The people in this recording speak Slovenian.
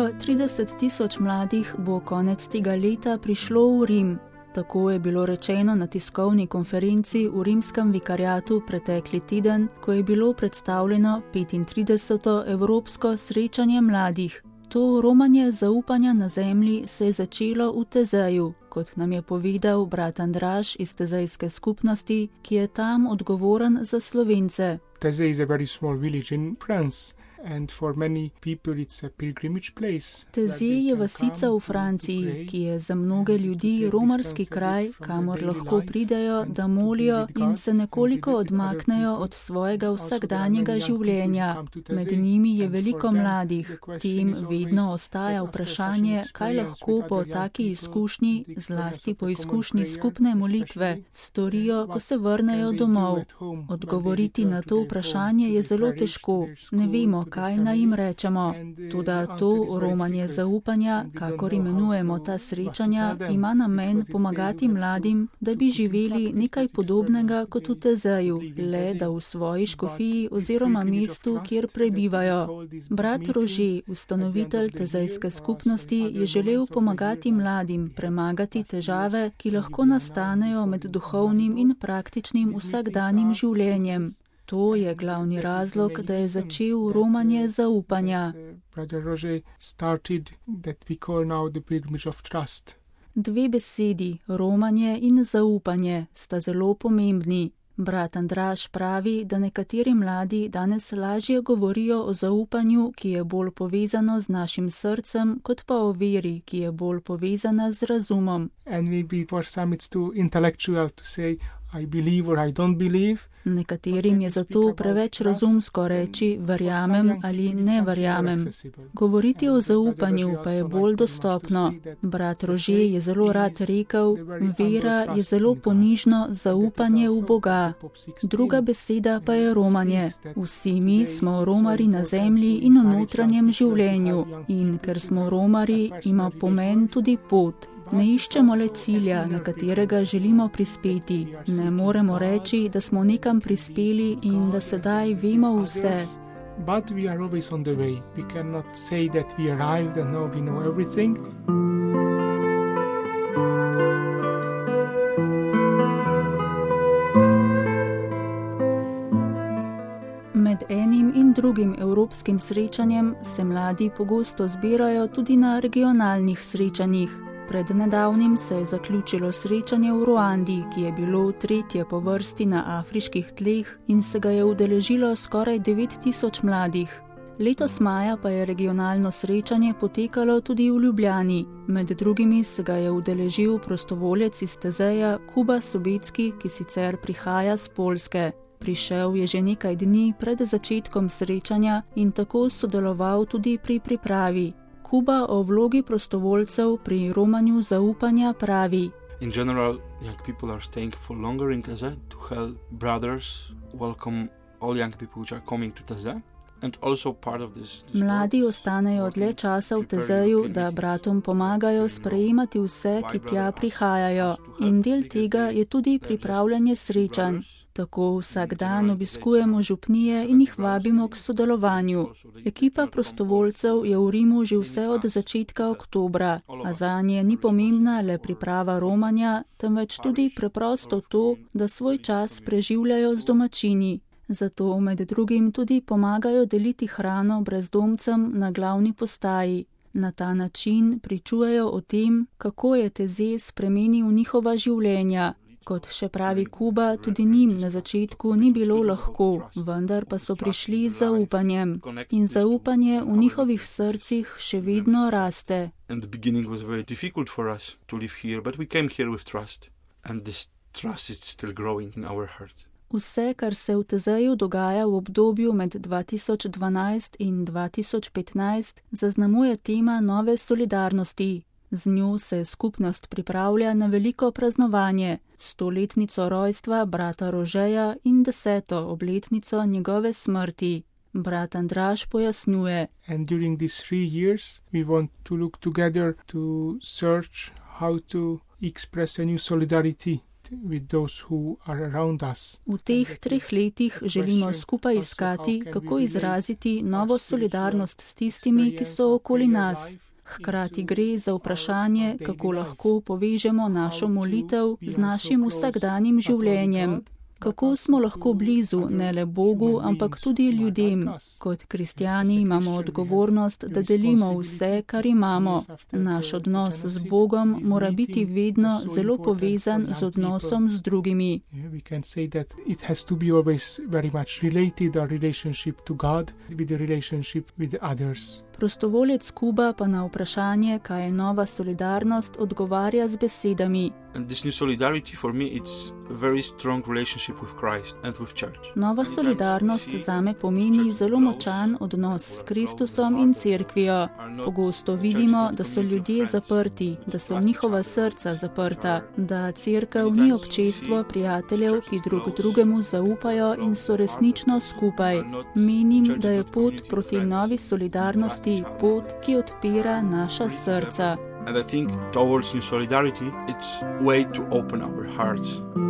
Cirka 30.000 mladih bo konec tega leta prišlo v Rim. Tako je bilo rečeno na tiskovni konferenci v rimskem vikariatu pretekli teden, ko je bilo predstavljeno 35. Evropsko srečanje mladih. To romanje zaupanja na zemlji se je začelo v Tezeju, kot nam je povedal brat Andraž iz tezejske skupnosti, ki je tam odgovoren za Slovence. Tezej is a very small village in France. And for many people it's a pilgrimage place. Tezej je vasica v Franciji, ki je za mnoge ljudi romarski kraj, kamor lahko pridejo, da molijo in se nekoliko odmaknejo od svojega vsakdanjega življenja. Med njimi je veliko mladih. Tem vedno ostaja vprašanje, kaj lahko po taki izkušnji, zlasti po izkušnji skupne molitve, storijo, ko se vrnejo domov. Odgovoriti na to vprašanje je zelo težko. Ne vemo, kaj naj jim rečemo. Toda to romanje zaupanja, kakor imenujemo ta srečanja, ima namen pomagati mladim, da bi živeli nekaj podobnega kot v Tezeju, le da v svoji škofiji oziroma mestu, kjer prebivajo. Brat Rože, ustanovitelj tezejske skupnosti, je želel pomagati mladim premagati težave, ki lahko nastanejo med duhovnim in praktičnim vsakdanjim življenjem. To je glavni razlog, da je začel romanje zaupanja. Dve besedi, romanje in zaupanje, sta zelo pomembni. Brat Andraž pravi, da nekateri mladi danes lažje govorijo o zaupanju, ki je bolj povezano z našim srcem, kot pa o veri, ki je bolj povezana z razumom. Nekaterim je zato preveč razumsko reči verjamem ali ne verjamem. Govoriti o zaupanju pa je bolj dostopno. Brat Rože je zelo rad rekel, vera je zelo ponižno zaupanje v Boga. Druga beseda pa je romanje. Vsi mi smo romari na zemlji in v notranjem življenju. In ker smo romari, ima pomen tudi pot. Ne iščemo le cilja, na katerega želimo prispeti. Ne moremo reči, da smo nekam prispeli in da sedaj vemo vse. But we are always on the way. We cannot say that we arrived and now we know everything. Med enim in drugim evropskim srečanjem se mladi pogosto zbirajo tudi na regionalnih srečanjih. Pred nedavnim se je zaključilo srečanje v Ruandi, ki je bilo tretje po vrsti na afriških tleh in se ga je udeležilo skoraj 9000 mladih. Letos maja pa je regionalno srečanje potekalo tudi v Ljubljani. Med drugimi se ga je udeležil prostovoljec iz Tezeja Kuba Sobecki, ki sicer prihaja z Poljske. Prišel je že nekaj dni pred začetkom srečanja in tako sodeloval tudi pri pripravi. Kuba o vlogi prostovoljcev pri romanju zaupanja pravi. In general, young people are staying for longer in Teze to help brothers welcome all young people which are coming to Teze. Mladi ostanejo dlje časa v Tezeju, da bratom pomagajo sprejemati vse, ki tja prihajajo. In del tega je tudi pripravljanje srečanj. Tako vsak dan obiskujemo župnije in jih vabimo k sodelovanju. Ekipa prostovoljcev je v Rimu že vse od začetka oktobra, a zanje ni pomembna le priprava romanja, temveč tudi preprosto to, da svoj čas preživljajo z domačini. Zato med drugim tudi pomagajo deliti hrano brezdomcem na glavni postaji. Na ta način pričujejo o tem, kako je Teze spremenil njihova življenja. Kot še pravi Kuba, tudi njim na začetku ni bilo lahko, vendar pa so prišli z zaupanjem. In zaupanje v njihovih srcih še vedno raste. Vse, kar se v Tezeju dogaja v obdobju med 2012 in 2015, zaznamuje tema nove solidarnosti. Z njo se skupnost pripravlja na veliko praznovanje, 100-letnico rojstva brata Rožeja in 10. obletnico njegove smrti. Brat Andraž pojasnjuje. And during these 3 years we want to look together to search how to express a new solidarity with those who are around us. V teh 3 letih želimo skupaj iskati, kako izraziti novo solidarnost s tistimi, ki so okoli nas. Hkrati gre za vprašanje, kako lahko povežemo našo molitev z našim vsakdanjim življenjem. Kako smo lahko blizu ne le Bogu, ampak tudi ljudem. Kot kristjani imamo odgovornost, da delimo vse, kar imamo. Naš odnos z Bogom mora biti vedno zelo povezan z odnosom z drugimi. We can say that it has to be always very much related, our relationship to God with the relationship with others. Prostovoljec Kuba pa na vprašanje, kaj je nova solidarnost, odgovarja z besedami. And this new solidarity for me it's a very strong relationship with Christ and with church. Nova solidarnost zame pomeni zelo močan odnos s Kristusom in cerkvijo. Pogosto vidimo, da so ljudje zaprti, da so njihova srca zaprta, da cerkev ni občestvo prijateljev, ki drug drugemu zaupajo in so resnično skupaj. Menim, da je pot proti novi solidarnosti pot, ki odpira naša srca. And I think towards new solidarity, it's a way to open our hearts.